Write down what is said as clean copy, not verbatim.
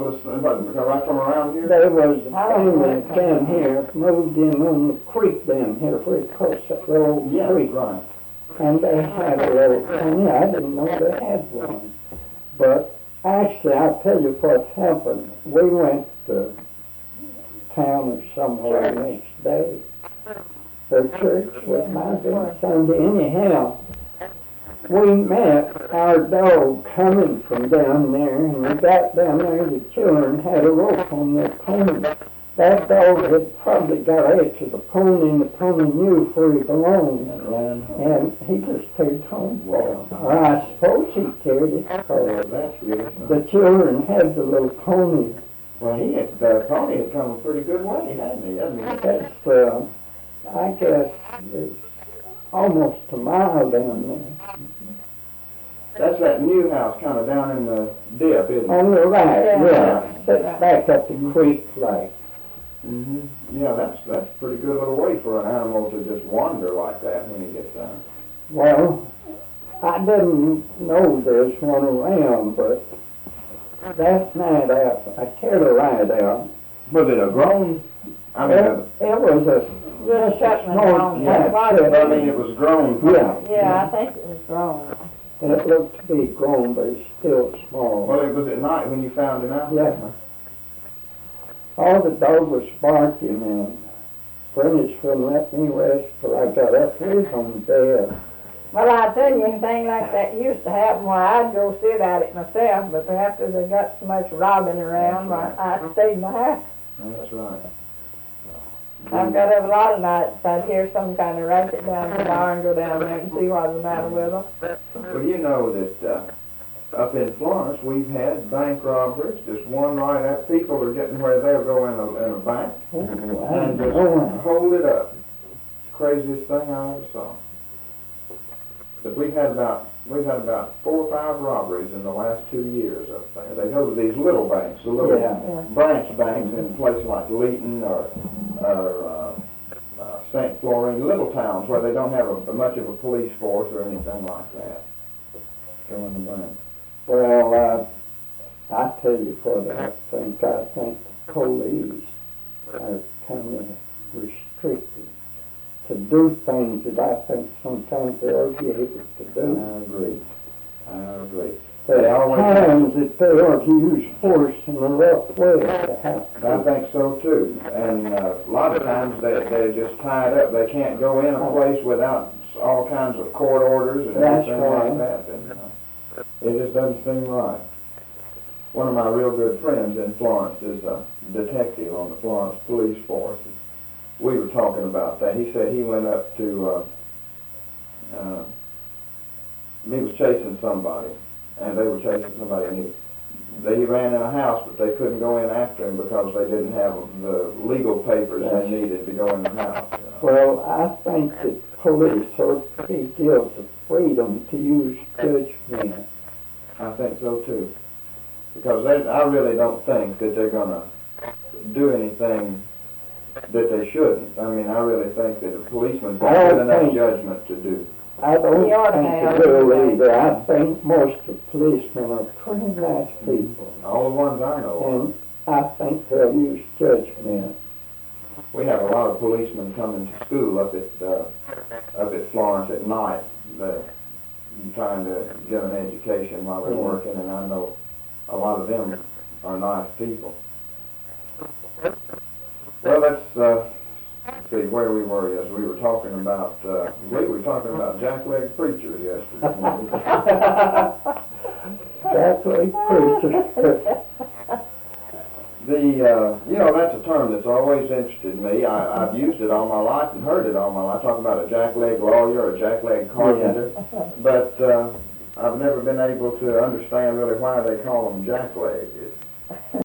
Oh, this right from around here? There was a family down here, moved in on the creek down here, very close to that little creek. Right. And they had a little pony. I didn't know they had one. But actually, I'll tell you what happened. We went to town or somewhere the next day. Their church was my big Sunday. Anyhow, we met our dog coming from down there, and we got down there. The children had a rope on their pony. That dog had probably got after the pony, and the pony knew where he belonged, and he just carried home. Or I suppose he carried it, because That's really something. the children had the little pony. Well, the pony had come a pretty good way, hadn't he? That's, I guess, it's almost a mile down there. That's that new house kind of down in the dip, isn't it? On the right, Yeah. That's back up the creek, like. Mm-hmm. Yeah, that's a pretty good little way for an animal to just wander like that when he gets down. Well, I didn't know there's one around, but that night I carried a ride out. Was it a grown? I mean, It was a Just shutting it small down. cat. I mean, it was grown. Yeah, Yeah, I think it was grown. it looked to be grown, but it's still small. Well, it was at night when you found him out Yeah. there. All the dog was barking, and British wouldn't let me rest till I got up with on the bed. Well, I tell you, anything like that used to happen, why I'd go sit at it myself, but after they got so much robbing around, I stayed in the house. That's right. I've got up a lot of nights, I'd hear some kind of racket down at the bar and go down there and see what's the matter with them. Well, you know that up in Florence, we've had bank robberies, just one right at people are getting where they'll go in a bank and just hold it up. It's the craziest thing I ever saw. But we've had about 4 or 5 robberies in the last 2 years up there. They go to these little banks, the little branch banks in places like Leeton or St. Florine, little towns where they don't have much of a police force or anything like that. Go in the bank. Well, I tell you what I think the police are kind of restricted to do things that I think sometimes they ought to be able to do. I agree. There are times that they ought to use force in a rough way to have I think so too. And a lot of times they're just tied up. They can't go in a place without all kinds of court orders and That's everything right. like that. And it just doesn't seem right. One of my real good friends in Florence is a detective on the Florence Police Force. We were talking about that. He said he went up to, he was chasing somebody, and they were chasing somebody, and he ran in a house, but they couldn't go in after him because they didn't have the legal papers they needed to go in the house. Well, I think that police ought to be given the freedom to use judgment. I think so too, because I really don't think that they're going to do anything that they shouldn't. I mean, I really think that a policeman's got good enough judgment to do. I don't He ought to think have. they do either. I think most of policemen are pretty nice people, All the ones I know of. and I think they'll use judgment. We have a lot of policemen coming to school up at Florence at night. They're trying to get an education while they're working, and I know a lot of them are nice people. Well, let's see where we were. Yes, we were talking about jackleg preachers yesterday. Jackleg preachers. That's a term that's always interested me. I've used it all my life and heard it all my life. Talk about a jackleg lawyer or a jackleg carpenter, but I've never been able to understand really why they call them jackleg.